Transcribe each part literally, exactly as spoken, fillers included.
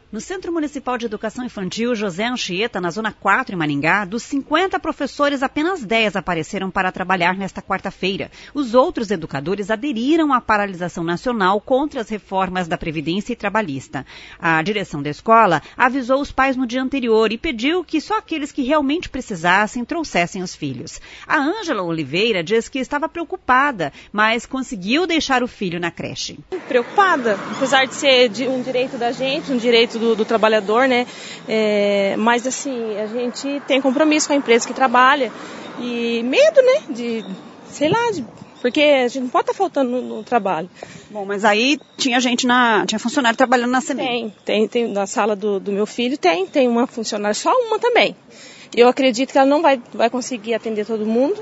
No Centro Municipal de Educação Infantil José Anchieta, na Zona quatro, em Maringá, dos cinquenta professores, apenas dez apareceram para trabalhar nesta quarta-feira. Os outros educadores aderiram à paralisação nacional contra as reformas da Previdência e Trabalhista. A direção da escola avisou os pais no dia anterior e pediu que só aqueles que realmente precisassem trouxessem os filhos. A Ângela Oliveira diz que estava preocupada, mas conseguiu deixar o filho na creche. Preocupada, apesar de ser um direito da gente, um direito Do, do trabalhador, né? É, mas assim, a gente tem compromisso com a empresa que trabalha e medo, né? De, sei lá, de, porque a gente não pode estar faltando no, no trabalho. Bom, mas aí tinha gente na, tinha funcionário trabalhando na SEMEI. Tem, tem, tem na sala do, do meu filho tem, tem uma funcionária, só uma também. Eu acredito que ela não vai, vai conseguir atender todo mundo,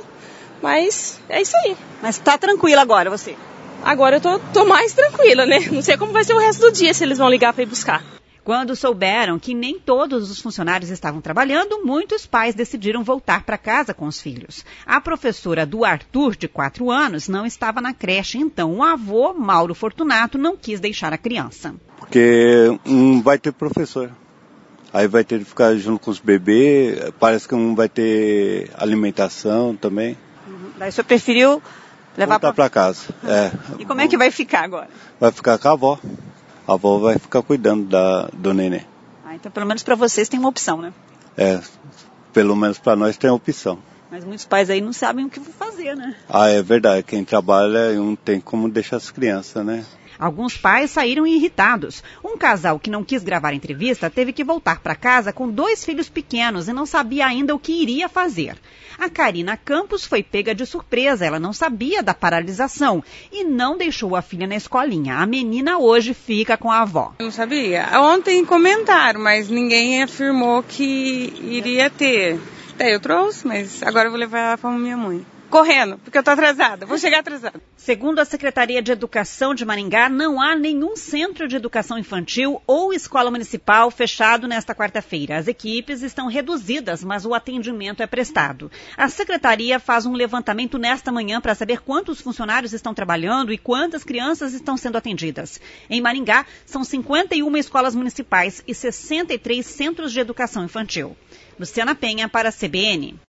mas é isso aí. Mas tá tranquila agora, você? Agora eu tô, tô mais tranquila, né? Não sei como vai ser o resto do dia, se eles vão ligar para ir buscar. Quando souberam que nem todos os funcionários estavam trabalhando, muitos pais decidiram voltar para casa com os filhos. A professora do Arthur, de quatro anos, não estava na creche, então o avô, Mauro Fortunato, não quis deixar a criança. Porque não vai ter professor. Aí vai ter que ficar junto com os bebês, parece que não vai ter alimentação também. Uhum. Daí o senhor preferiu levar para pra... casa. Uhum. É. E como é que vai ficar agora? Vai ficar com a avó. A avó vai ficar cuidando da, do neném. Ah, então pelo menos para vocês tem uma opção, né? É, pelo menos para nós tem opção. Mas muitos pais aí não sabem o que fazer, né? Ah, é verdade. Quem trabalha não tem como deixar as crianças, né? Alguns pais saíram irritados. Um casal que não quis gravar a entrevista teve que voltar para casa com dois filhos pequenos e não sabia ainda o que iria fazer. A Karina Campos foi pega de surpresa. Ela não sabia da paralisação e não deixou a filha na escolinha. A menina hoje fica com a avó. Eu não sabia. Ontem comentaram, mas ninguém afirmou que iria ter. Daí eu trouxe, mas agora eu vou levar ela para minha mãe. Correndo, porque eu estou atrasada, vou chegar atrasada. Segundo a Secretaria de Educação de Maringá, não há nenhum centro de educação infantil ou escola municipal fechado nesta quarta-feira. As equipes estão reduzidas, mas o atendimento é prestado. A Secretaria faz um levantamento nesta manhã para saber quantos funcionários estão trabalhando e quantas crianças estão sendo atendidas. Em Maringá, são cinquenta e uma escolas municipais e sessenta e três centros de educação infantil. Luciana Penha para a C B N.